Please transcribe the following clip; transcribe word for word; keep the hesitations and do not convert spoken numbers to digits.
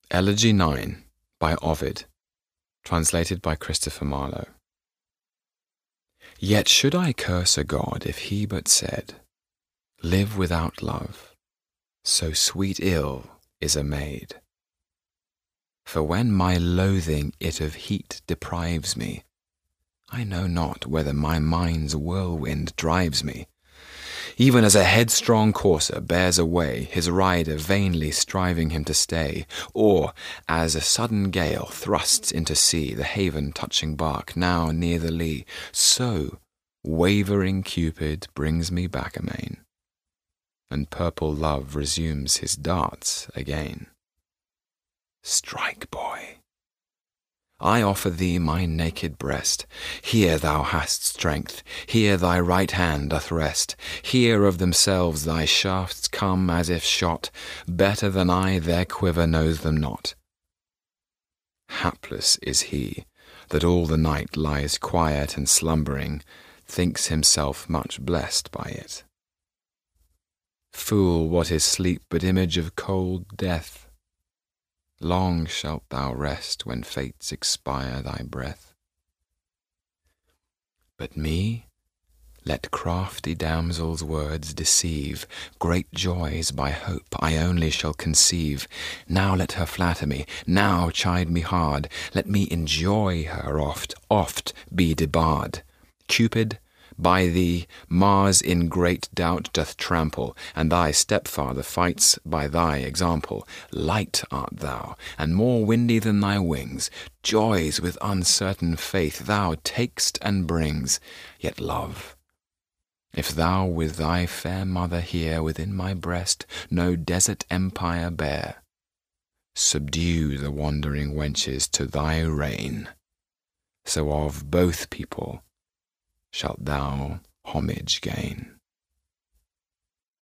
Elegy nine by Ovid, translated by Christopher Marlowe. Yet should I curse a god if he but said, "Live without love, so sweet ill is a maid." For when my loathing it of heat deprives me, I know not whether my mind's whirlwind drives me, even as a headstrong courser bears away his rider vainly striving him to stay, or as a sudden gale thrusts into sea the haven-touching bark now near the lee, so wavering Cupid brings me back amain, and purple love resumes his darts again. Strike, boy! I offer thee my naked breast. Here thou hast strength, here thy right hand doth rest. Here of themselves thy shafts come as if shot, better than I their quiver knows them not. Hapless is he that all the night lies quiet and slumbering, thinks himself much blessed by it. Fool, what is sleep but image of cold death? Long shalt thou rest when fates expire thy breath. But me let crafty damsels' words deceive, great joys by hope I only shall conceive. Now let her flatter me, now chide me hard, let me enjoy her oft, oft be debarred. Cupid, by thee Mars in great doubt doth trample, and thy stepfather fights by thy example. Light art thou, and more windy than thy wings. Joys with uncertain faith thou tak'st and brings. Yet love, if thou with thy fair mother here within my breast no desert empire bear, subdue the wandering wenches to thy reign, so of both people shalt thou homage gain.